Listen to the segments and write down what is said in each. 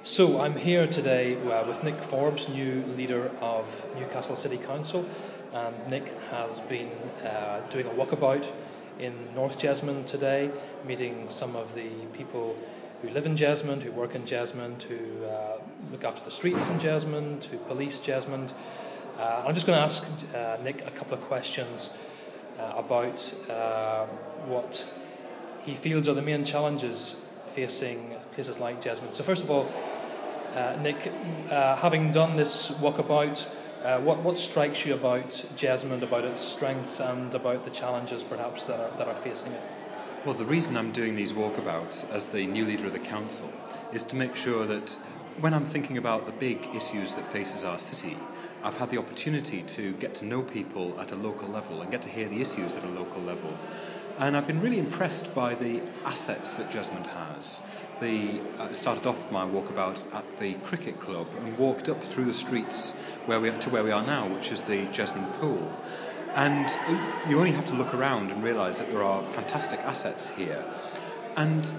So I'm here today with Nick Forbes, new leader of Newcastle City Council, and Nick has been doing a walkabout in North Jesmond today, meeting some of the people who live in Jesmond, who work in Jesmond, who look after the streets in Jesmond, who police Jesmond. I'm just going to ask Nick a couple of questions about what he feels are the main challenges facing places like Jesmond. So first of all, Nick, having done this walkabout, what strikes you about Jesmond, about its strengths and about the challenges perhaps that are facing it? Well, the reason I'm doing these walkabouts as the new leader of the council is to make sure that when I'm thinking about the big issues that faces our city, I've had the opportunity to get to know people at a local level and get to hear the issues at a local level. And I've been really impressed by the assets that Jesmond has. I started off my walkabout at the cricket club and walked up through the streets where we are now, which is the Jesmond Pool. And you only have to look around and realise that there are fantastic assets here. And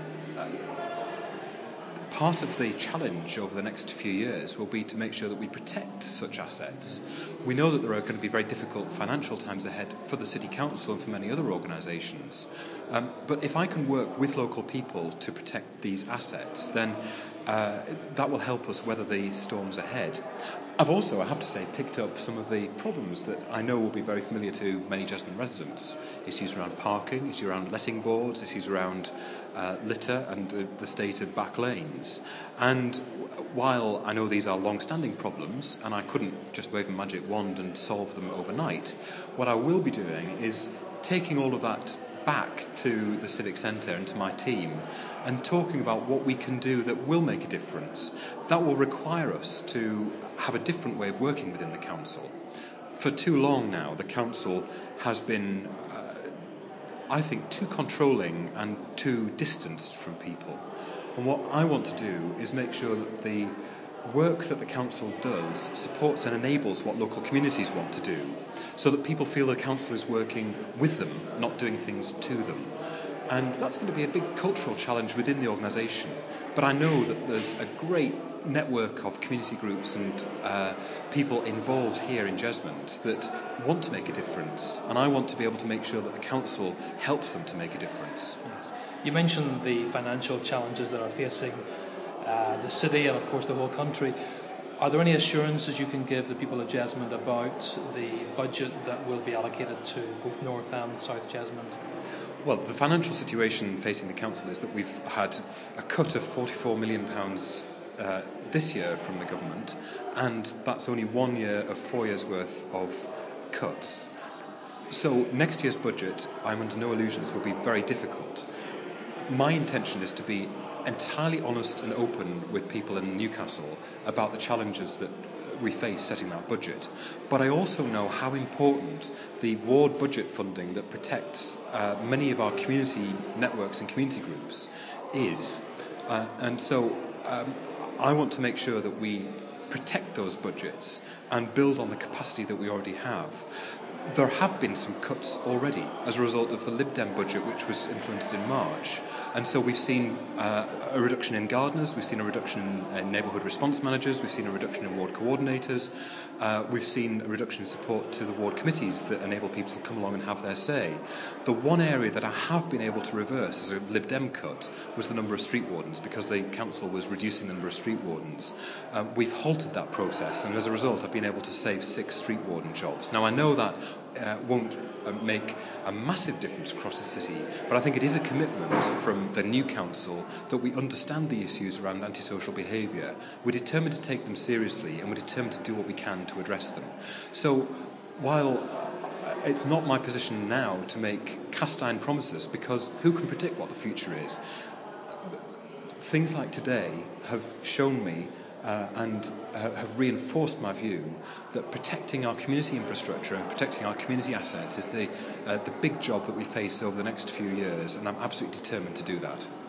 part of the challenge over the next few years will be to make sure that we protect such assets. We know that there are going to be very difficult financial times ahead for the City Council and for many other organisations. But if I can work with local people to protect these assets, then that will help us weather the storms ahead. I've also, I have to say, picked up some of the problems that I know will be very familiar to many Jesmond residents. Issues around parking, issues around letting boards, issues around litter and the state of back lanes. And while I know these are long-standing problems and I couldn't just wave a magic wand and solve them overnight, what I will be doing is taking all of that back to the Civic Centre and to my team and talking about what we can do that will make a difference. That will require us to have a different way of working within the council. For too long now, the council has been, I think, too controlling and too distanced from people. And what I want to do is make sure that the work that the council does supports and enables what local communities want to do, so that people feel the council is working with them, not doing things to them. And that's going to be a big cultural challenge within the organisation. But I know that there's a great network of community groups and people involved here in Jesmond that want to make a difference, and I want to be able to make sure that the council helps them to make a difference. You mentioned the financial challenges that are facing the city and of course the whole country. Are there any assurances you can give the people of Jesmond about the budget that will be allocated to both North and South Jesmond? Well, the financial situation facing the council is that we've had a cut of £44 million this year from the government, and that's only 1 year of 4 years' worth of cuts. So next year's budget, I'm under no illusions, will be very difficult. My intention is to be entirely honest and open with people in Newcastle about the challenges that we face setting that budget. But I also know how important the ward budget funding that protects many of our community networks and community groups is. And so I want to make sure that we protect those budgets and build on the capacity that we already have. There have been some cuts already as a result of the Lib Dem budget, which was implemented in March. And so we've seen a reduction in gardeners, we've seen a reduction in neighbourhood response managers, we've seen a reduction in ward coordinators, we've seen a reduction in support to the ward committees that enable people to come along and have their say. The one area that I have been able to reverse as a Lib Dem cut was the number of street wardens, because the council was reducing the number of street wardens. We've halted that process, and as a result I've been able to save 6 street warden jobs. Now I know that won't make a massive difference across the city, but I think it is a commitment from the new council that we understand the issues around antisocial behaviour. We're determined to take them seriously, and we're determined to do what we can to address them. So while it's not my position now to make cast-iron promises, because who can predict what the future is, things like today have shown me and have reinforced my view that protecting our community infrastructure and protecting our community assets is the big job that we face over the next few years, and I'm absolutely determined to do that.